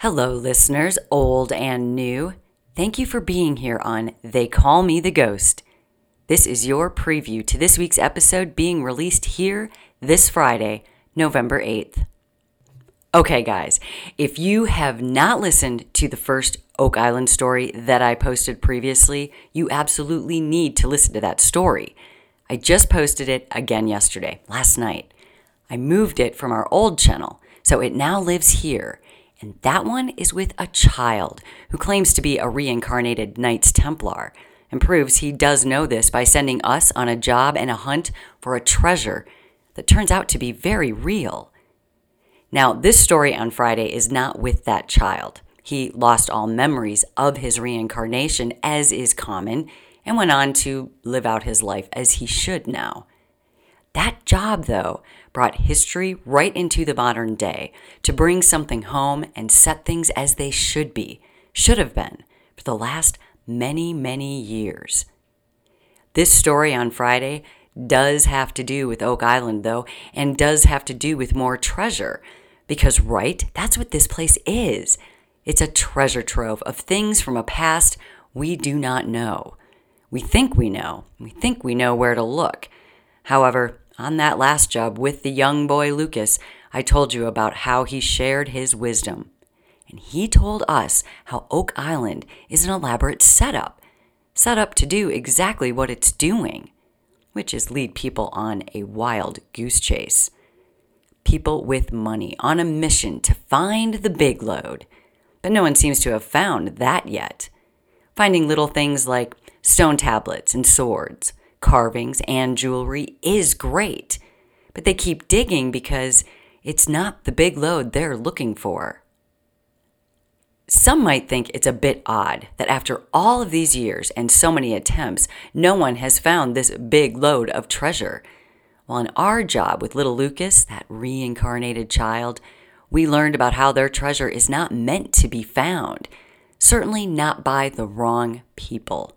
Hello, listeners, old and new. Thank you for being here on They Call Me the Ghost. This is your preview to this week's episode being released here this Friday, November 8th. Okay, guys, if you have not listened to the first Oak Island story that I posted previously, you absolutely need to listen to that story. I just posted it again yesterday, last night. I moved it from our old channel, so it now lives here. And that one is with a child who claims to be a reincarnated Knights Templar and proves he does know this by sending us on a job and a hunt for a treasure that turns out to be very real. Now, this story on Friday is not with that child. He lost all memories of his reincarnation, as is common, and went on to live out his life as he should now. That job, though, brought history right into the modern day to bring something home and set things as they should have been, for the last many, many years. This story on Friday does have to do with Oak Island, though, and does have to do with more treasure, because, right, that's what this place is. It's a treasure trove of things from a past we do not know. We think we know. We think we know where to look. However, on that last job with the young boy Lucas, I told you about how he shared his wisdom. And he told us how Oak Island is an elaborate setup to do exactly what it's doing, which is lead people on a wild goose chase. People with money on a mission to find the big load. But no one seems to have found that yet. Finding little things like stone tablets and swords, carvings, and jewelry is great, but they keep digging because it's not the big load they're looking for. Some might think it's a bit odd that after all of these years and so many attempts, no one has found this big load of treasure. While in our job with little Lucas, that reincarnated child, we learned about how their treasure is not meant to be found, certainly not by the wrong people.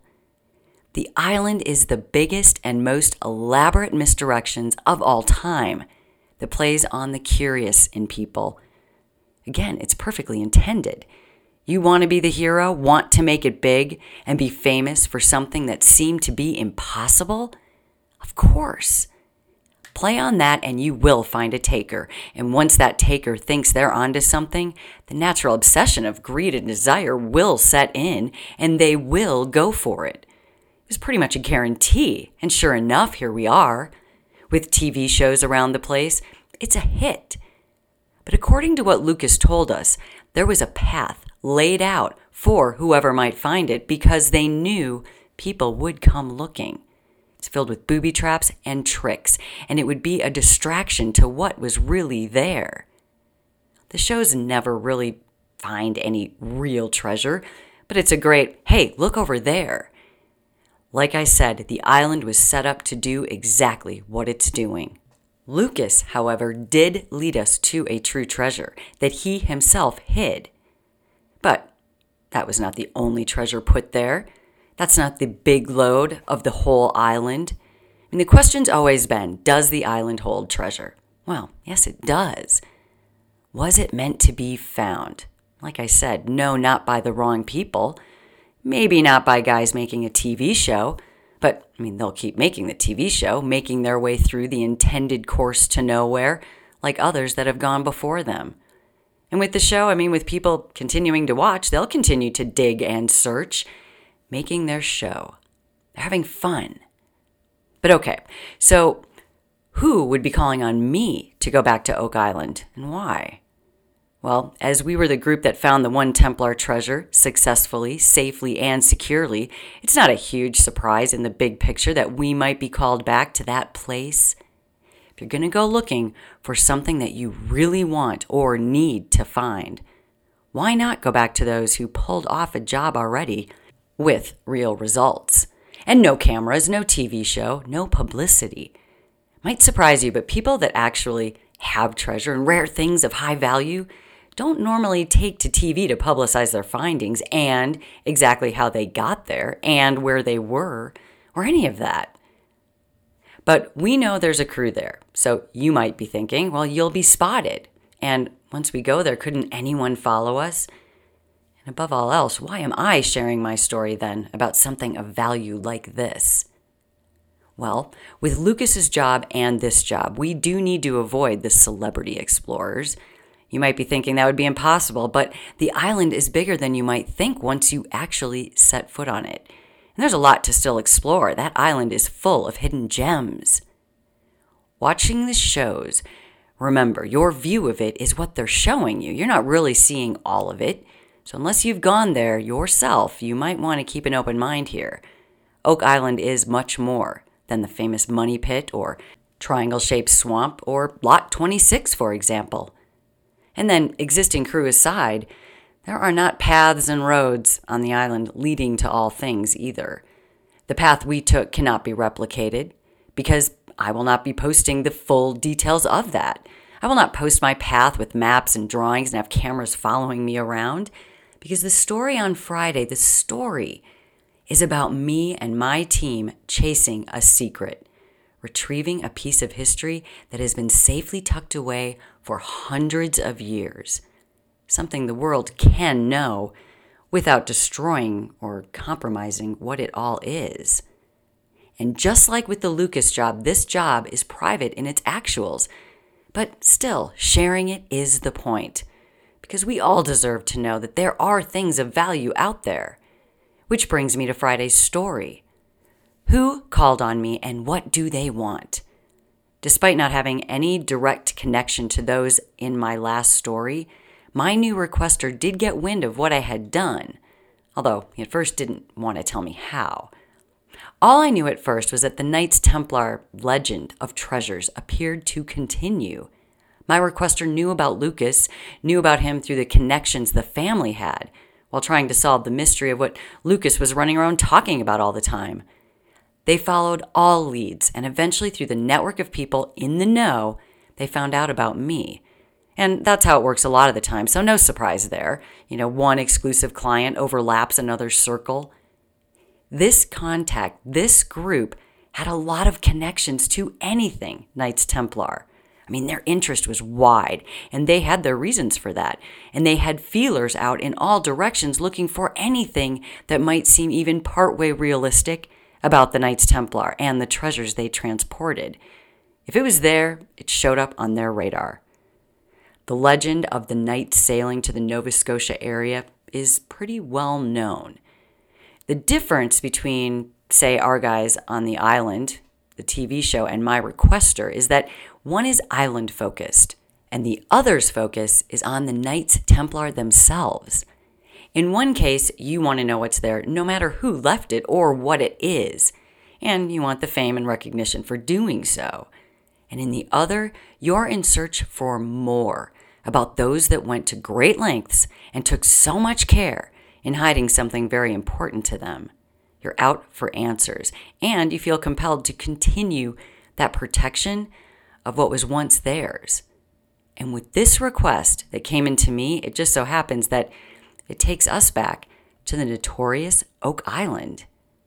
The island is the biggest and most elaborate misdirections of all time that plays on the curious in people. Again, it's perfectly intended. You want to be the hero, want to make it big, and be famous for something that seemed to be impossible? Of course. Play on that and you will find a taker. And once that taker thinks they're onto something, the natural obsession of greed and desire will set in and they will go for it. It was pretty much a guarantee, and sure enough, here we are. With TV shows around the place, it's a hit. But according to what Lucas told us, there was a path laid out for whoever might find it because they knew people would come looking. It's filled with booby traps and tricks, and it would be a distraction to what was really there. The shows never really find any real treasure, but it's a great, hey, look over there. Like I said, the island was set up to do exactly what it's doing. Lucas, however, did lead us to a true treasure that he himself hid. But that was not the only treasure put there. That's not the big load of the whole island. I mean, the question's always been, does the island hold treasure? Well, yes, it does. Was it meant to be found? Like I said, no, not by the wrong people. Maybe not by guys making a TV show, but, I mean, they'll keep making the TV show, making their way through the intended course to nowhere, like others that have gone before them. And with the show, I mean, with people continuing to watch, they'll continue to dig and search, making their show. They're having fun. But okay, so who would be calling on me to go back to Oak Island, and why? Well, as we were the group that found the one Templar treasure successfully, safely, and securely, it's not a huge surprise in the big picture that we might be called back to that place. If you're going to go looking for something that you really want or need to find, why not go back to those who pulled off a job already with real results? And no cameras, no TV show, no publicity. Might surprise you, but people that actually have treasure and rare things of high value don't normally take to TV to publicize their findings and exactly how they got there and where they were or any of that. But we know there's a crew there, so you might be thinking, well, you'll be spotted. And once we go there, couldn't anyone follow us? And above all else, why am I sharing my story then about something of value like this? Well, with Lucas's job and this job, we do need to avoid the celebrity explorers. You might be thinking that would be impossible, but the island is bigger than you might think once you actually set foot on it. And there's a lot to still explore. That island is full of hidden gems. Watching the shows, remember, your view of it is what they're showing you. You're not really seeing all of it. So unless you've gone there yourself, you might want to keep an open mind here. Oak Island is much more than the famous Money Pit or Triangle-Shaped Swamp or Lot 26, for example. And then, existing crew aside, there are not paths and roads on the island leading to all things either. The path we took cannot be replicated because I will not be posting the full details of that. I will not post my path with maps and drawings and have cameras following me around because the story on Friday, the story is about me and my team chasing a secret, retrieving a piece of history that has been safely tucked away for hundreds of years, something the world can know without destroying or compromising what it all is. And just like with the Lucas job, this job is private in its actuals, but still, sharing it is the point, because we all deserve to know that there are things of value out there. Which brings me to Friday's story. Who called on me and what do they want? Despite not having any direct connection to those in my last story, my new requester did get wind of what I had done, although he at first didn't want to tell me how. All I knew at first was that the Knights Templar legend of treasures appeared to continue. My requester knew about Lucas, knew about him through the connections the family had, while trying to solve the mystery of what Lucas was running around talking about all the time. They followed all leads, and eventually through the network of people in the know, they found out about me. And that's how it works a lot of the time, so no surprise there. One exclusive client overlaps another circle. This contact, this group, had a lot of connections to anything Knights Templar. Their interest was wide, and they had their reasons for that. And they had feelers out in all directions looking for anything that might seem even partway realistic about the Knights Templar and the treasures they transported. If it was there, it showed up on their radar. The legend of the knights sailing to the Nova Scotia area is pretty well known. The difference between, say, our guys on the island, the TV show, and my requester is that one is island-focused, and the other's focus is on the Knights Templar themselves. In one case, you want to know what's there no matter who left it or what it is, and you want the fame and recognition for doing so. And in the other, you're in search for more about those that went to great lengths and took so much care in hiding something very important to them. You're out for answers, and you feel compelled to continue that protection of what was once theirs. And with this request that came into me, it just so happens that it takes us back to the notorious Oak Island.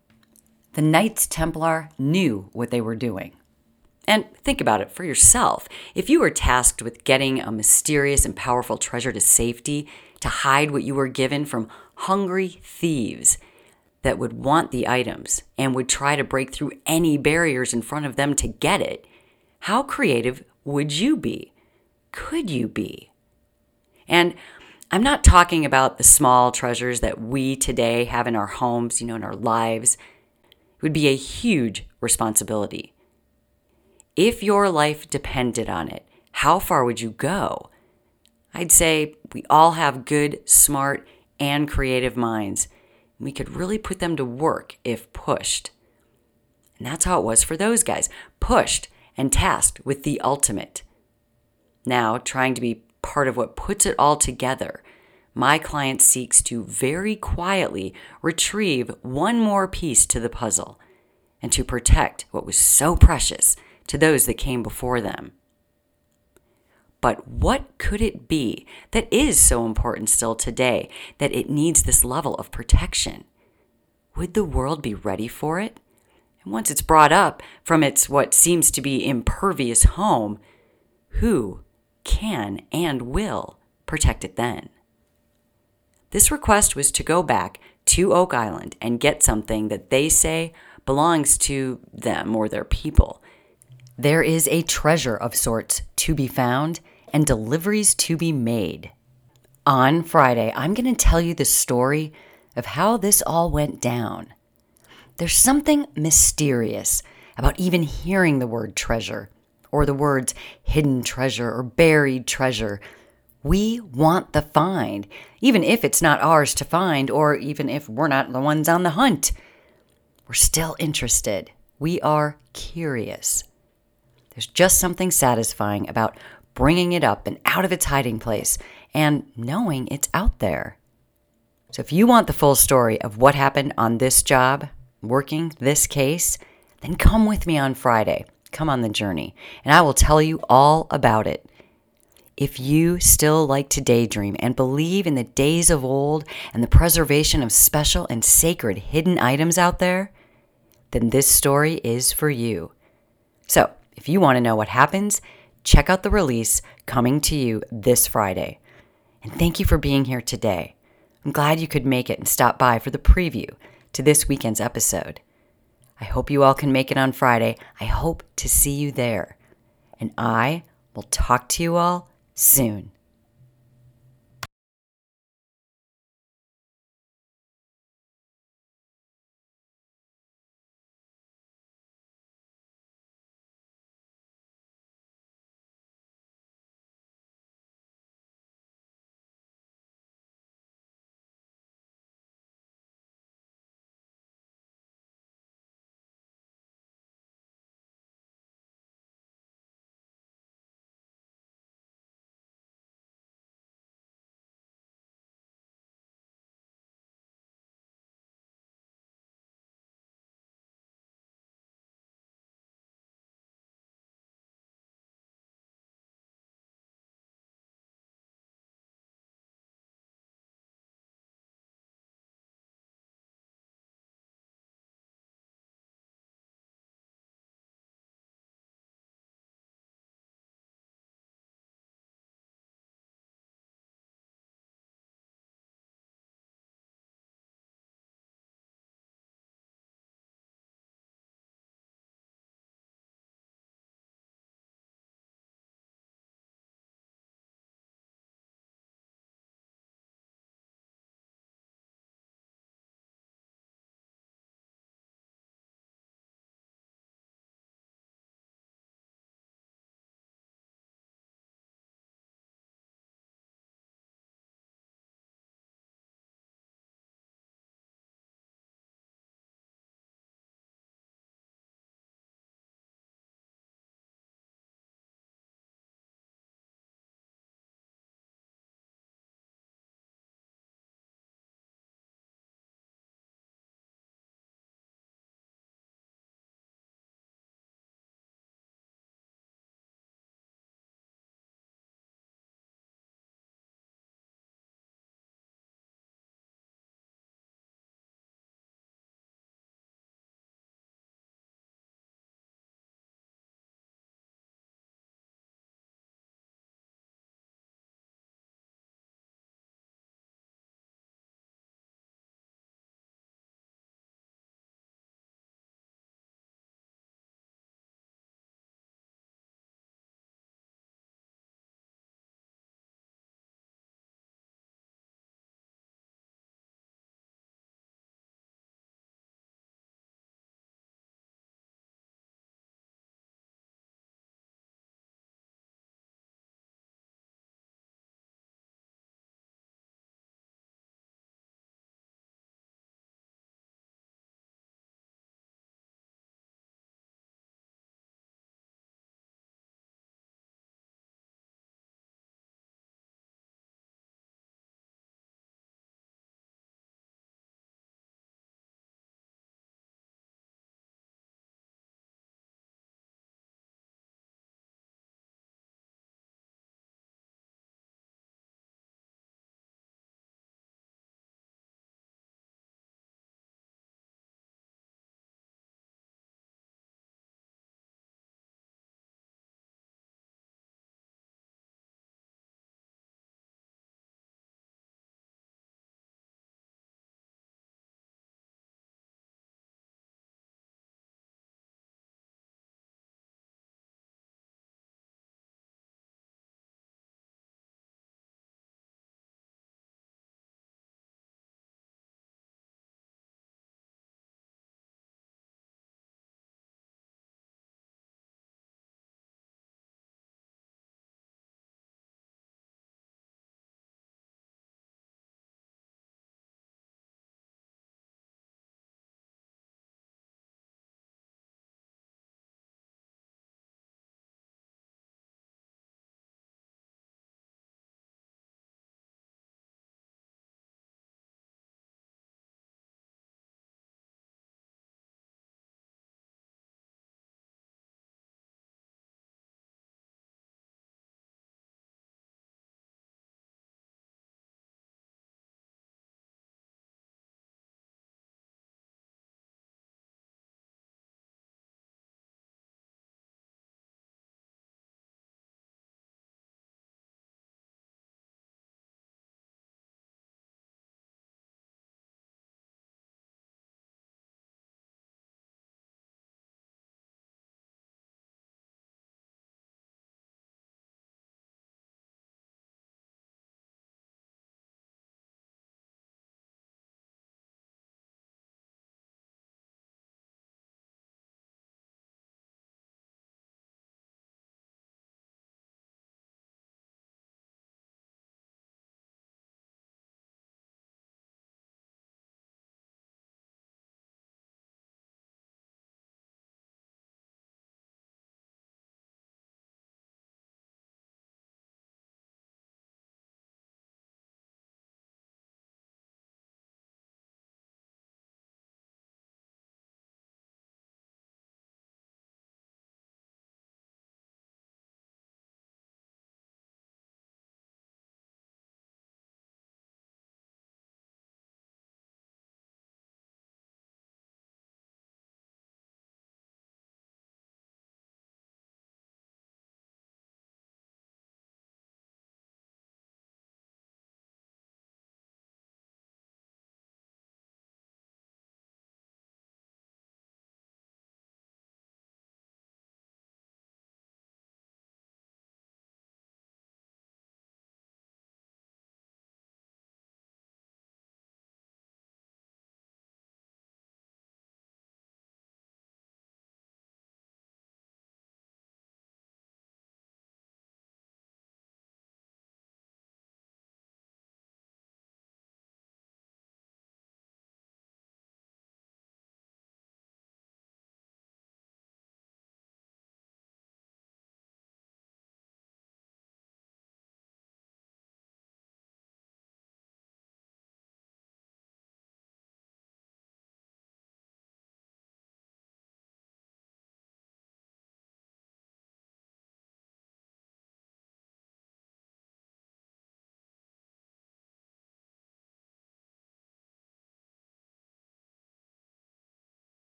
The Knights Templar knew what they were doing. And think about it for yourself. If you were tasked with getting a mysterious and powerful treasure to safety, to hide what you were given from hungry thieves that would want the items and would try to break through any barriers in front of them to get it, how creative would you be? Could you be? And I'm not talking about the small treasures that we today have in our homes, in our lives. It would be a huge responsibility. If your life depended on it, how far would you go? I'd say we all have good, smart, and creative minds. We could really put them to work if pushed. And that's how it was for those guys, pushed and tasked with the ultimate. Now, trying to be part of what puts it all together, my client seeks to very quietly retrieve one more piece to the puzzle and to protect what was so precious to those that came before them. But what could it be that is so important still today that it needs this level of protection? Would the world be ready for it? And once it's brought up from its what seems to be impervious home, who can and will protect it then. This request was to go back to Oak Island and get something that they say belongs to them or their people. There is a treasure of sorts to be found and deliveries to be made. On Friday, I'm going to tell you the story of how this all went down. There's something mysterious about even hearing the word treasure or the words hidden treasure or buried treasure. We want the find, even if it's not ours to find or even if we're not the ones on the hunt. We're still interested. We are curious. There's just something satisfying about bringing it up and out of its hiding place and knowing it's out there. So if you want the full story of what happened on this job, working this case, then come with me on Friday. Come on the journey, and I will tell you all about it. If you still like to daydream and believe in the days of old and the preservation of special and sacred hidden items out there, then this story is for you. So, if you want to know what happens, check out the release coming to you this Friday. And thank you for being here today. I'm glad you could make it and stop by for the preview to this weekend's episode. I hope you all can make it on Friday. I hope to see you there. And I will talk to you all soon.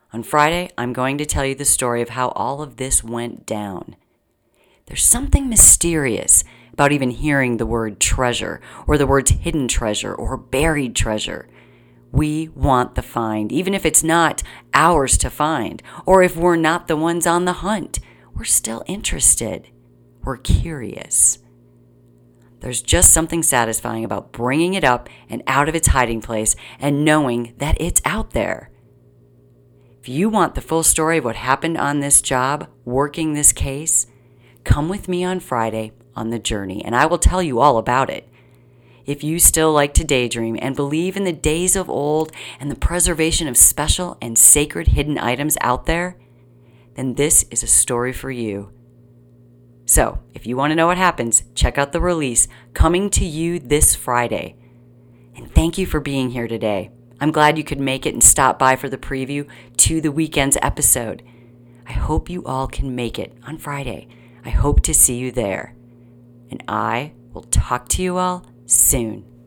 On Friday, I'm going to tell you the story of how all of this went down. There's something mysterious about even hearing the word treasure, or the words hidden treasure, or buried treasure. We want the find, even if it's not ours to find, or if we're not the ones on the hunt. We're still interested. We're curious. There's just something satisfying about bringing it up and out of its hiding place and knowing that it's out there. If you want the full story of what happened on this job, working this case, come with me on Friday on the journey, and I will tell you all about it. If you still like to daydream and believe in the days of old and the preservation of special and sacred hidden items out there, then this is a story for you. So, if you want to know what happens, check out the release coming to you this Friday. And thank you for being here today. I'm glad you could make it and stop by for the preview to the weekend's episode. I hope you all can make it on Friday. I hope to see you there. And I will talk to you all soon.